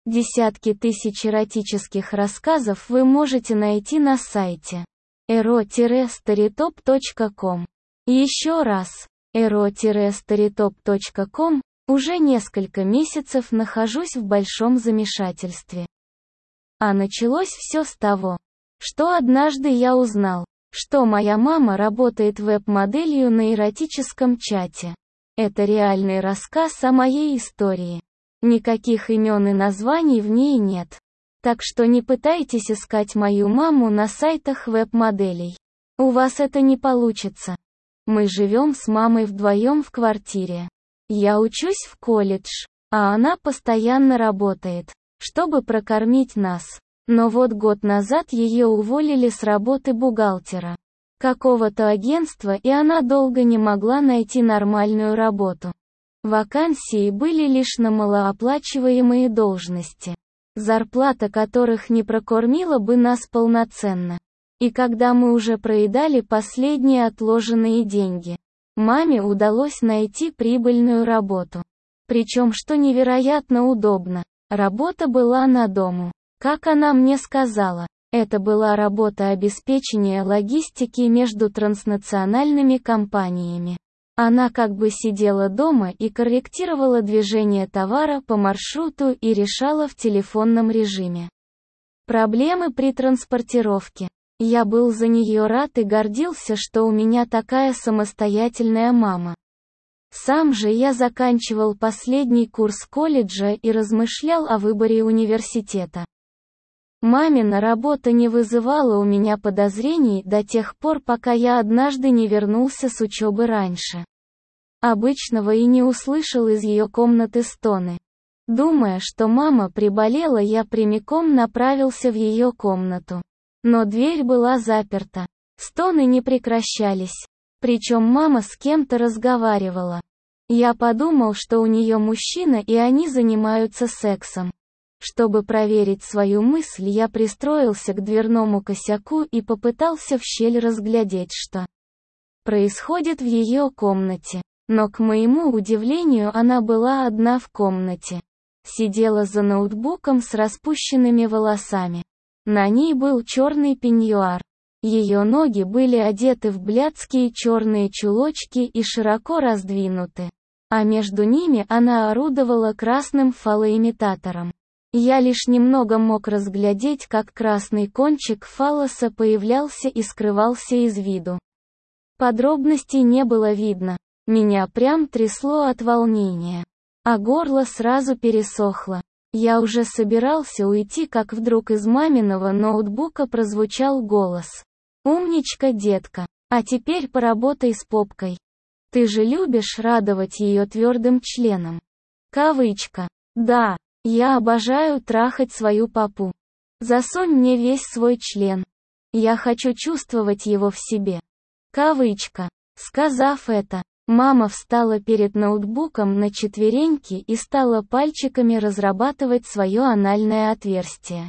Десятки тысяч эротических рассказов вы можете найти на сайте ero-storytop.com. Еще раз, ero-storytop.com. Уже несколько месяцев нахожусь в большом замешательстве. А началось все с того, что однажды я узнал, что моя мама работает веб-моделью на эротическом чате. Это реальный рассказ о моей истории. Никаких имен и названий в ней нет. Так что не пытайтесь искать мою маму на сайтах веб-моделей. У вас это не получится. Мы живем с мамой вдвоем в квартире. Я учусь в колледж, а она постоянно работает, чтобы прокормить нас. Но вот год назад ее уволили с работы бухгалтера какого-то агентства, и она долго не могла найти нормальную работу. Вакансии были лишь на малооплачиваемые должности, зарплата которых не прокормила бы нас полноценно. И когда мы уже проедали последние отложенные деньги, маме удалось найти прибыльную работу. Причем, что невероятно удобно, работа была на дому. Как она мне сказала, это была работа обеспечения логистики между транснациональными компаниями. Она как бы сидела дома и корректировала движение товара по маршруту и решала в телефонном режиме проблемы при транспортировке. Я был за нее рад и гордился, что у меня такая самостоятельная мама. Сам же я заканчивал последний курс колледжа и размышлял о выборе университета. Мамина работа не вызывала у меня подозрений до тех пор, пока я однажды не вернулся с учебы раньше обычного и не услышал из ее комнаты стоны. Думая, что мама приболела, я прямиком направился в ее комнату. Но дверь была заперта. Стоны не прекращались. Причем мама с кем-то разговаривала. Я подумал, что у нее мужчина и они занимаются сексом. Чтобы проверить свою мысль, я пристроился к дверному косяку и попытался в щель разглядеть, что происходит в ее комнате. Но, к моему удивлению, она была одна в комнате. Сидела за ноутбуком с распущенными волосами. На ней был черный пеньюар. Ее ноги были одеты в блядские черные чулочки и широко раздвинуты. А между ними она орудовала красным фалоимитатором. Я лишь немного мог разглядеть, как красный кончик фаллоса появлялся и скрывался из виду. Подробностей не было видно. Меня прям трясло от волнения. А горло сразу пересохло. Я уже собирался уйти, как вдруг из маминого ноутбука прозвучал голос. «Умничка, детка. А теперь поработай с попкой. Ты же любишь радовать ее твердым членом». Кавычка. «Да, я обожаю трахать свою попу. Засунь мне весь свой член. Я хочу чувствовать его в себе». Кавычка. Сказав это, мама встала перед ноутбуком на четвереньки и стала пальчиками разрабатывать свое анальное отверстие.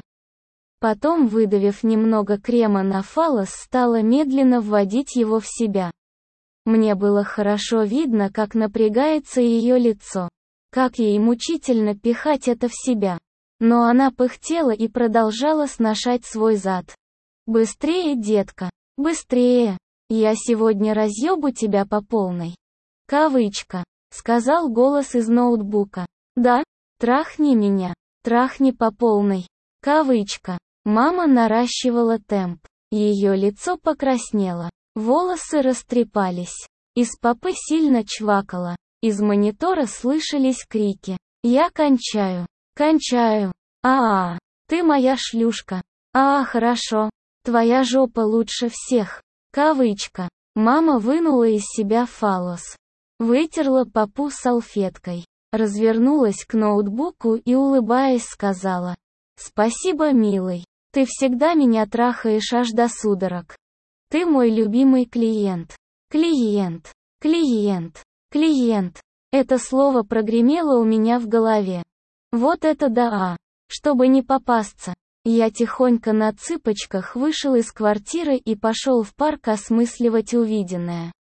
Потом, выдавив немного крема на фаллос, стала медленно вводить его в себя. Мне было хорошо видно, как напрягается ее лицо. Как ей мучительно пихать это в себя. Но она пыхтела и продолжала сношать свой зад. «Быстрее, детка, быстрее! Я сегодня разъебу тебя по полной». Кавычка. Сказал голос из ноутбука. «Да? Трахни меня. Трахни по полной». Кавычка. Мама наращивала темп. Ее лицо покраснело. Волосы растрепались. Из попы сильно чвакало. Из монитора слышались крики. «Я кончаю. Кончаю. А-а, ты моя шлюшка. А, хорошо. Твоя жопа лучше всех». Кавычка. Мама вынула из себя фаллос. Вытерла попу салфеткой. Развернулась к ноутбуку и, улыбаясь, сказала: «Спасибо, милый. Ты всегда меня трахаешь аж до судорог. Ты мой любимый клиент. Клиент. Клиент. Клиент». Это слово прогремело у меня в голове. Вот это да! Чтобы не попасться. Я тихонько на цыпочках вышел из квартиры и пошел в парк осмысливать увиденное.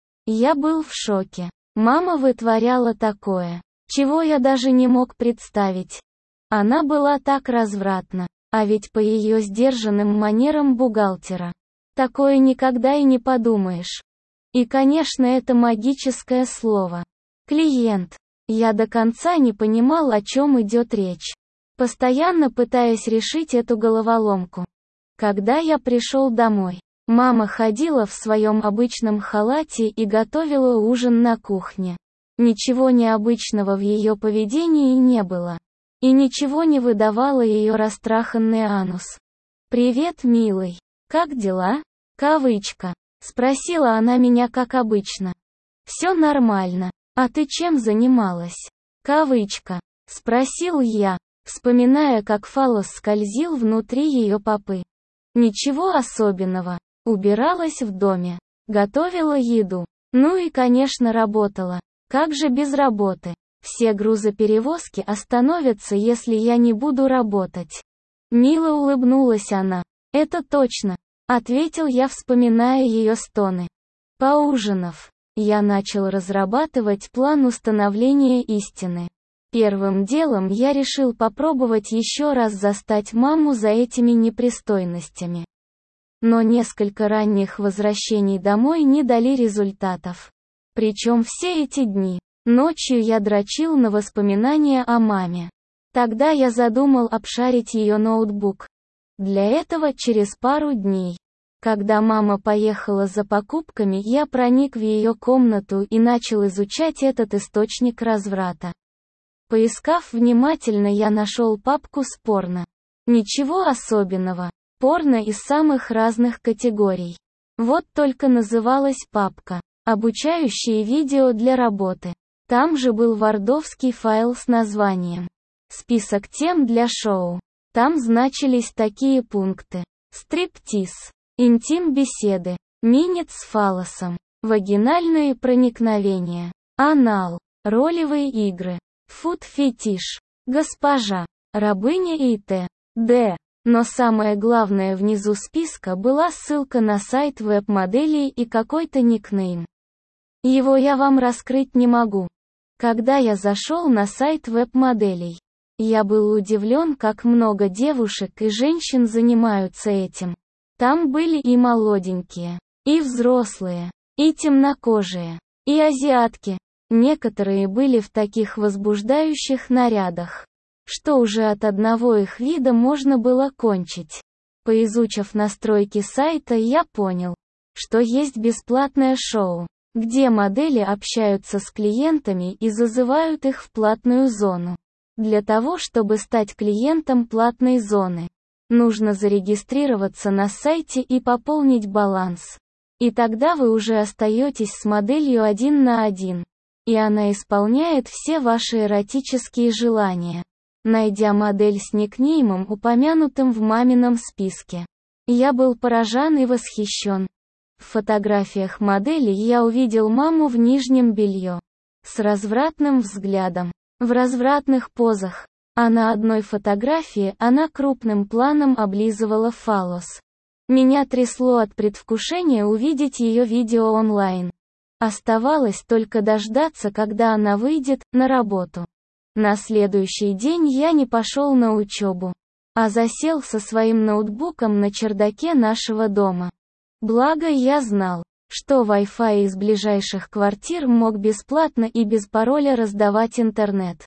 Я был в шоке. Мама вытворяла такое, чего я даже не мог представить. Она была так развратна, а ведь по ее сдержанным манерам бухгалтера. Такое никогда и не подумаешь. И, конечно, это магическое слово. Клиент. Я до конца не понимал, о чем идет речь, постоянно пытаясь решить эту головоломку. Когда я пришел домой, мама ходила в своем обычном халате и готовила ужин на кухне. Ничего необычного в ее поведении не было. И ничего не выдавало ее растраханный анус. «Привет, милый. Как дела?» Кавычка. Спросила она меня как обычно. «Все нормально. А ты чем занималась?» Кавычка. Спросил я, вспоминая, как фаллос скользил внутри ее попы. Ничего особенного. Убиралась в доме. Готовила еду. Ну и, конечно, работала. Как же без работы? Все грузоперевозки остановятся, если я не буду работать. Мило улыбнулась она. «Это точно», — ответил я, вспоминая ее стоны. Поужинав, я начал разрабатывать план установления истины. Первым делом я решил попробовать еще раз застать маму за этими непристойностями. Но несколько ранних возвращений домой не дали результатов. Причем все эти дни, ночью я дрочил на воспоминания о маме. Тогда я задумал обшарить ее ноутбук. Для этого через пару дней, когда мама поехала за покупками, я проник в ее комнату и начал изучать этот источник разврата. Поискав внимательно, я нашел папку с порно. Ничего особенного. Порно из самых разных категорий. Вот только называлась папка «Обучающие видео для работы». Там же был вардовский файл с названием «Список тем для шоу». Там значились такие пункты: стриптиз, интим-беседы, минет с фаллосом, вагинальные проникновения, анал, ролевые игры, фуд-фетиш, госпожа, рабыня и т.д. Но самое главное, внизу списка была ссылка на сайт веб-моделей и какой-то никнейм. Его я вам раскрыть не могу. Когда я зашел на сайт веб-моделей, я был удивлен, как много девушек и женщин занимаются этим. Там были и молоденькие, и взрослые, и темнокожие, и азиатки. Некоторые были в таких возбуждающих нарядах, что уже от одного их вида можно было кончить. Поизучив настройки сайта, я понял, что есть бесплатное шоу, где модели общаются с клиентами и зазывают их в платную зону. Для того, чтобы стать клиентом платной зоны, нужно зарегистрироваться на сайте и пополнить баланс. И тогда вы уже остаетесь с моделью 1 на 1. И она исполняет все ваши эротические желания, найдя модель с никнеймом, упомянутым в мамином списке. Я был поражен и восхищен. В фотографиях модели я увидел маму в нижнем белье, с развратным взглядом, в развратных позах, а на одной фотографии она крупным планом облизывала фаллос. Меня трясло от предвкушения увидеть ее видео онлайн. Оставалось только дождаться, когда она выйдет на работу. На следующий день я не пошел на учебу, а засел со своим ноутбуком на чердаке нашего дома. Благо я знал, что Wi-Fi из ближайших квартир мог бесплатно и без пароля раздавать интернет.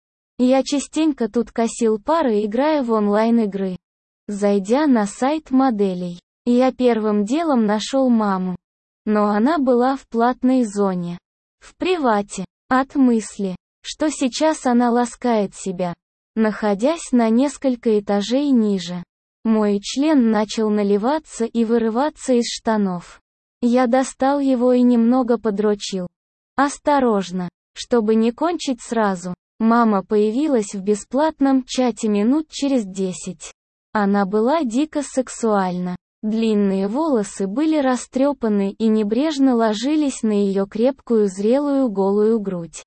Я частенько тут косил пары, играя в онлайн-игры. Зайдя на сайт моделей, я первым делом нашел маму. Но она была в платной зоне. В привате. От мысли, что сейчас она ласкает себя, находясь на несколько этажей ниже. Мой член начал наливаться и вырываться из штанов. Я достал его и немного подрочил. Осторожно, чтобы не кончить сразу. Мама появилась в бесплатном чате минут через 10. Она была дико сексуальна. Длинные волосы были растрепаны и небрежно ложились на ее крепкую зрелую голую грудь.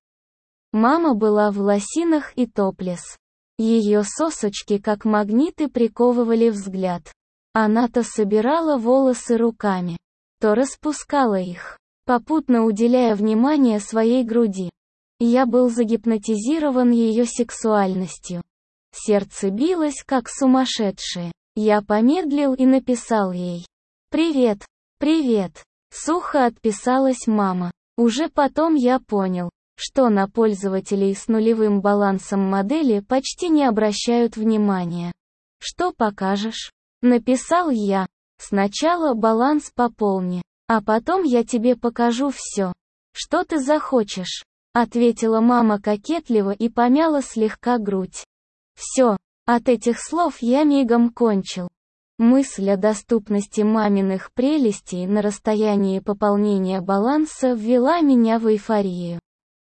Мама была в лосинах и топлес. Ее сосочки как магниты приковывали взгляд. Она то собирала волосы руками, то распускала их, попутно уделяя внимание своей груди. Я был загипнотизирован ее сексуальностью. Сердце билось как сумасшедшее. Я помедлил и написал ей: «Привет, привет». Сухо отписалась мама. Уже потом я понял, что на пользователей с нулевым балансом модели почти не обращают внимания. «Что покажешь?» Написал я. «Сначала баланс пополни, а потом я тебе покажу все, что ты захочешь», ответила мама кокетливо и помяла слегка грудь. Все, от этих слов я мигом кончил. Мысль о доступности маминых прелестей на расстоянии пополнения баланса ввела меня в эйфорию.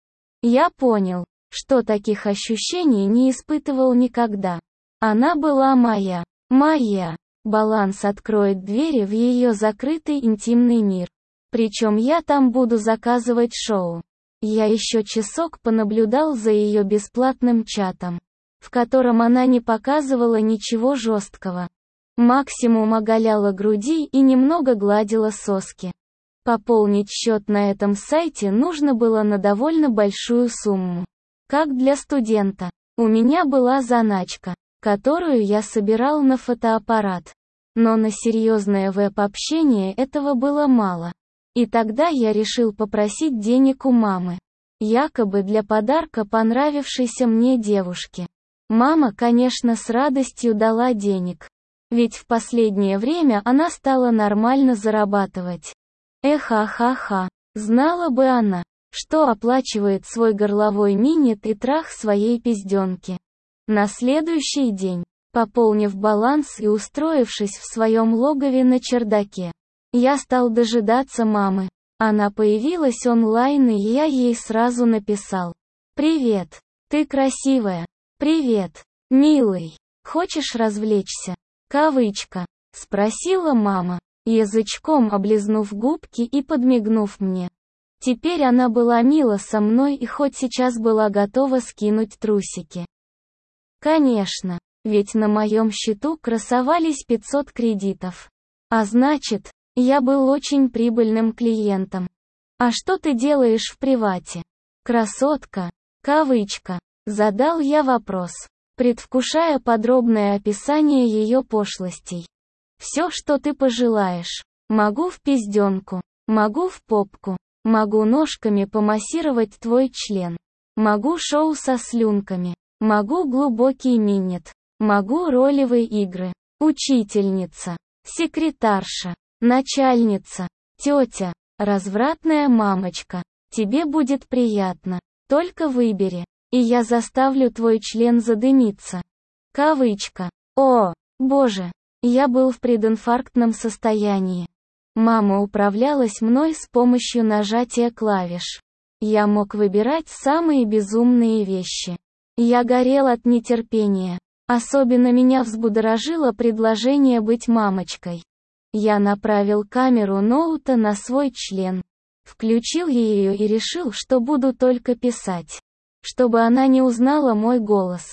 Я понял, что таких ощущений не испытывал никогда. Она была моя. Моя. Баланс откроет двери в ее закрытый интимный мир. Причем я там буду заказывать шоу. Я еще часок понаблюдал за ее бесплатным чатом, в котором она не показывала ничего жесткого. Максимум оголяла груди и немного гладила соски. Пополнить счет на этом сайте нужно было на довольно большую сумму. Как для студента. У меня была заначка, которую я собирал на фотоаппарат. Но на серьезное веб-общение этого было мало. И тогда я решил попросить денег у мамы. Якобы для подарка понравившейся мне девушке. Мама, конечно, с радостью дала денег. Ведь в последнее время она стала нормально зарабатывать. Ха-ха-ха. Знала бы она, что оплачивает свой горловой минет и трах своей пизденки. На следующий день, пополнив баланс и устроившись в своем логове на чердаке, я стал дожидаться мамы. Она появилась онлайн, и я ей сразу написал: «Привет, ты красивая. Привет, милый. Хочешь развлечься?» Кавычка. Спросила мама, язычком облизнув губки и подмигнув мне. Теперь она была мила со мной и хоть сейчас была готова скинуть трусики. Конечно, ведь на моем счету красовались 500 кредитов. А значит, я был очень прибыльным клиентом. «А что ты делаешь в привате, красотка?» Кавычка. Задал я вопрос, предвкушая подробное описание ее пошлостей. «Все, что ты пожелаешь. Могу в пизденку, могу в попку, могу ножками помассировать твой член, могу шоу со слюнками, могу глубокий минет, могу ролевые игры, учительница, секретарша, начальница, тетя, развратная мамочка. Тебе будет приятно. Только выбери, и я заставлю твой член задымиться». Кавычка. О, боже, я был в прединфарктном состоянии. Мама управлялась мной с помощью нажатия клавиш. Я мог выбирать самые безумные вещи. Я горел от нетерпения. Особенно меня взбудоражило предложение быть мамочкой. Я направил камеру ноута на свой член, включил ее и решил, что буду только писать, чтобы она не узнала мой голос.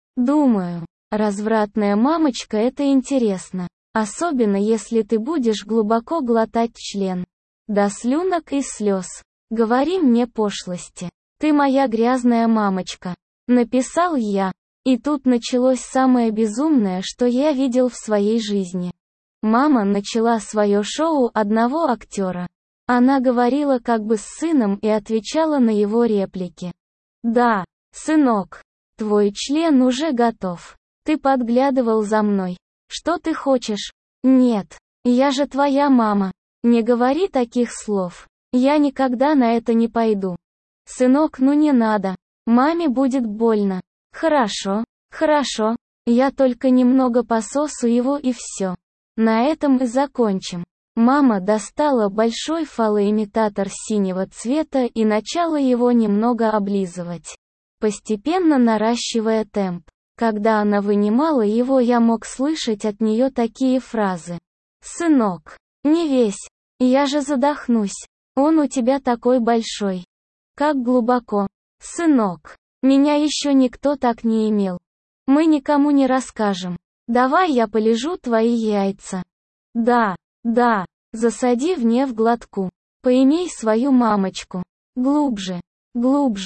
Думаю, развратная мамочка — это интересно, особенно если ты будешь глубоко глотать член. До слюнок и слез. Говори мне пошлости. Ты моя грязная мамочка. Написал я. И тут началось самое безумное, что я видел в своей жизни. Мама начала свое шоу одного актера. Она говорила как бы с сыном и отвечала на его реплики. «Да, сынок, твой член уже готов. Ты подглядывал за мной. Что ты хочешь?» «Нет, я же твоя мама. Не говори таких слов. Я никогда на это не пойду. Сынок, ну не надо. Маме будет больно». «Хорошо, хорошо. Я только немного пососу его и все. На этом и закончим». Мама достала большой фалоимитатор синего цвета и начала его немного облизывать, постепенно наращивая темп. Когда она вынимала его, я мог слышать от нее такие фразы. «Сынок, не весь. Я же задохнусь. Он у тебя такой большой. Как глубоко. Сынок, меня еще никто так не имел. Мы никому не расскажем. Давай я полижу твои яйца. Да, да, засади мне в глотку. Поимей свою мамочку. Глубже, глубже.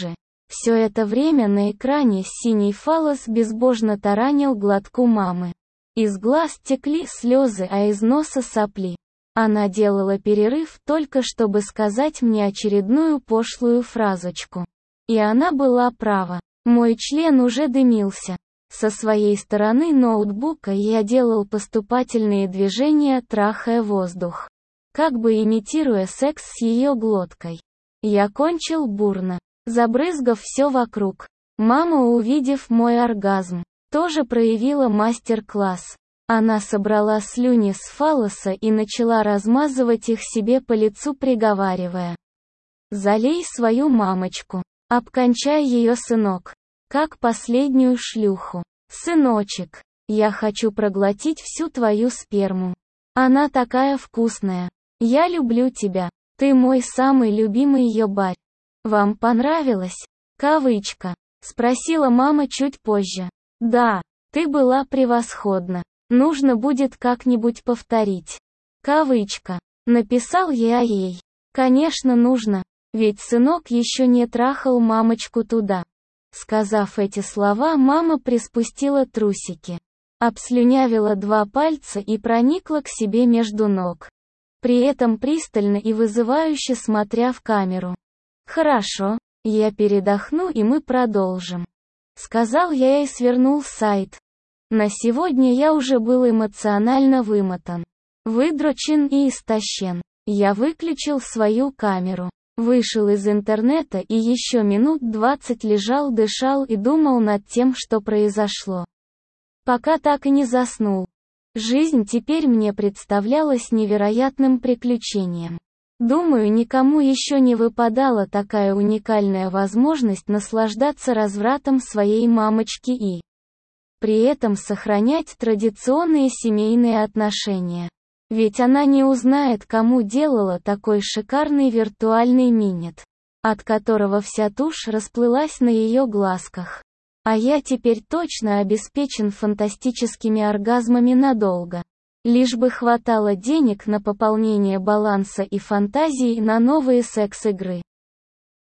Все это время на экране синий фаллос безбожно таранил глотку мамы. Из глаз текли слезы, а из носа сопли. Она делала перерыв только чтобы сказать мне очередную пошлую фразочку. И она была права. Мой член уже дымился. Со своей стороны ноутбука я делал поступательные движения, трахая воздух, как бы имитируя секс с ее глоткой. Я кончил бурно, забрызгав все вокруг. Мама, увидев мой оргазм, тоже проявила мастер-класс. Она собрала слюни с фаллоса и начала размазывать их себе по лицу, приговаривая: «Залей свою мамочку, обкончай ее, сынок, как последнюю шлюху. Сыночек, я хочу проглотить всю твою сперму. Она такая вкусная. Я люблю тебя. Ты мой самый любимый ёбарь. Вам понравилось?» Кавычка. Спросила мама чуть позже. «Да, ты была превосходна. Нужно будет как-нибудь повторить». Кавычка. Написал я ей. Конечно, нужно, ведь сынок еще не трахал мамочку туда. Сказав эти слова, мама приспустила трусики, обслюнявила 2 пальца и проникла к себе между ног, при этом пристально и вызывающе смотря в камеру. «Хорошо, я передохну и мы продолжим», — сказал я и свернул сайт. На сегодня я уже был эмоционально вымотан, выдрочен и истощен. Я выключил свою камеру, вышел из интернета и еще минут 20 лежал, дышал и думал над тем, что произошло. Пока так и не заснул. Жизнь теперь мне представлялась невероятным приключением. Думаю, никому еще не выпадала такая уникальная возможность наслаждаться развратом своей мамочки и при этом сохранять традиционные семейные отношения. Ведь она не узнает, кому делала такой шикарный виртуальный минет, от которого вся тушь расплылась на ее глазках. А я теперь точно обеспечен фантастическими оргазмами надолго. Лишь бы хватало денег на пополнение баланса и фантазий на новые секс-игры.